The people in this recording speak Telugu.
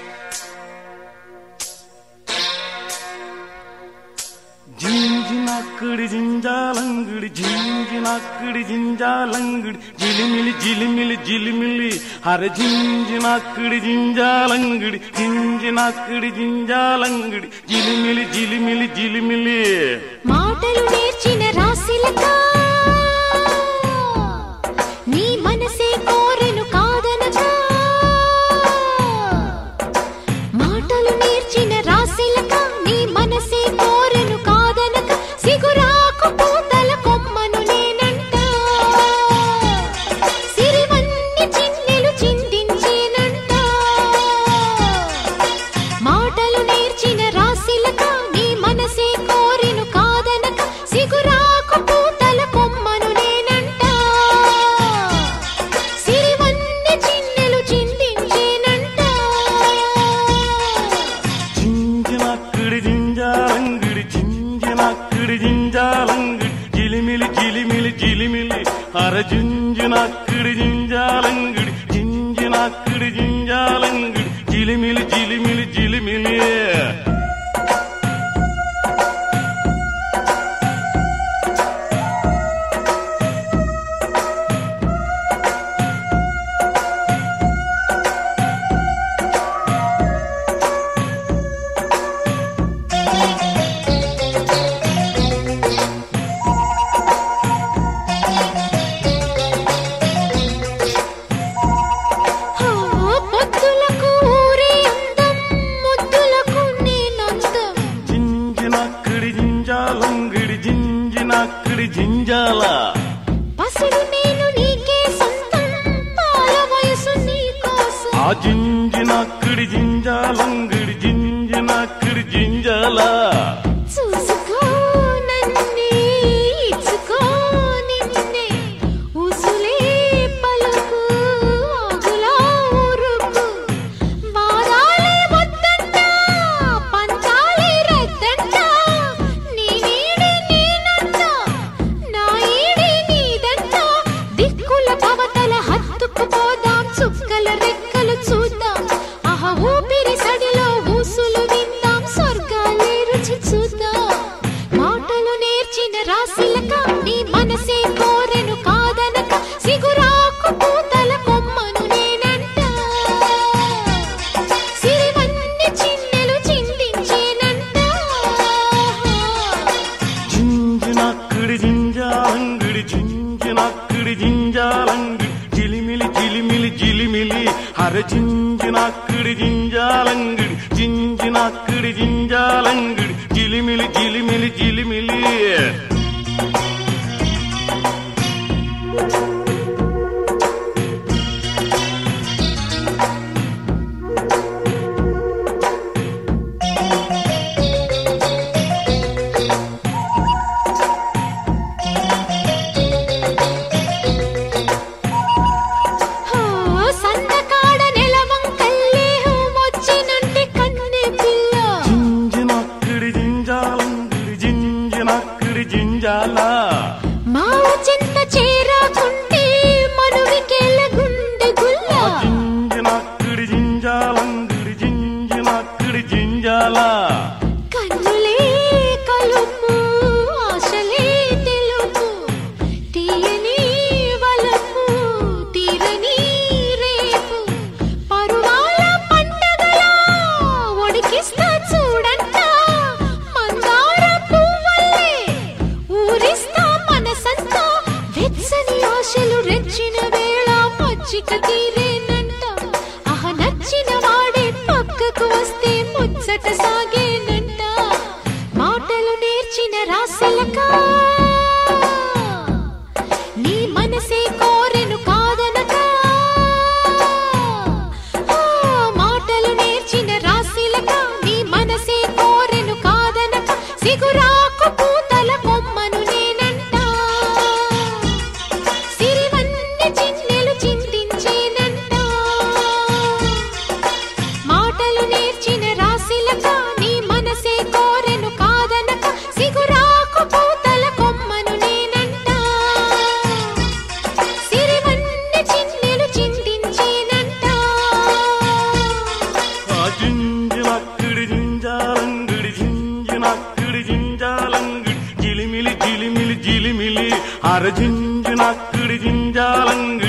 జింజినాక్కుడి జింజాలంగుడి జింజినాక్కుడి జింజాలంగుడి జిలిమిలి జిలిమిలి జిలిమిలి అరే జింజినాక్కుడి జింజాలంగుడి జింజినాక్కుడి జింజాలంగుడి జిలిమిలి జిలిమిలి జిలిమిలి మాటలు నేర్చిన రాసిలక నీ మనసే కోరెను కాదనగా మాటలు నేర్చిన రాసిలక నీ మనసే కోరెను కాదనగా సిగురాకు పూతల కొమ్మను నేనంట సిరివన్ని చిన్నెలు చిందించేనంట మాటలు నేర్చిన రాసిలక నీ మనసే కోరెను కాదనగా సిగురాకు పూతల కొమ్మను నేనంట సిరివన్ని చిన్నెలు చిందించేనంట జింజినాక్కుడి జింజాలంగుడి జింజినాక్కుడి జింజాలంగుడి జిలిమిలి జిలిమిలి జిలిమిలి అరే జింజినాక్కుడి జింజాలంగుడి జింజినాక్కుడి జింజాలంగుడి జిలిమిలి జిలిమిలి జిలిమిలి పొద్దులకు ఊరే అందం ముద్దులకు నేనందం జింజినాక్కుడి జింజాలంగుడి జింజినాక్కుడి జింజాల పసిడి నేను నీకే సొంతం పాల వయసు నీ కోసం ఆ జింజినాక్కుడి జింజాలంగుడి జింజినాక్కుడి జింజాల చూసుకో నన్నే ఇచ్చుకో నిన్నే ఉసులే పలుకు ఆగులా ఊరుకు వారాలే వద్దంట పంచాలే రద్దంట నీ నీడే నేనంట నా ఈడే నీదంట దిక్కుల పవతల హత్తుకుపోదాం చుక్కల రెక్కలు చూద్దాం ఆహ ఊపిరి సడిలో ఊసులు విందాం స్వర్గాలే రుచి చూద్దాం మాటలు నేర్చిన రాసిలక నీ మనసే కోరెను కాదనక సిగురాకు పూతల కొమ్మను నేనంట సిరివన్ని చిన్నెలు చిందించేనంట జింజినాక్కుడి జింజాలంగుడి జింజినాక్కుడి జింజాలంగుడి జిలిమిలి జిలిమిలి జిలిమిలి అరే జింజినాక్కుడి జింజాలంగుడి జింజినాక్కుడి జింజాలంగుడి జిలిమిలి జిలిమిలి జిలిమిలి సందకాడ నెలవంకల్లే హోమొచ్చినంటే కన్నె పిల్ల జింజినాక్కుడి జింజాలంగుడి జింజినాక్కుడి జింజాల అర జింజు నక్కడి జింజాలంగిడి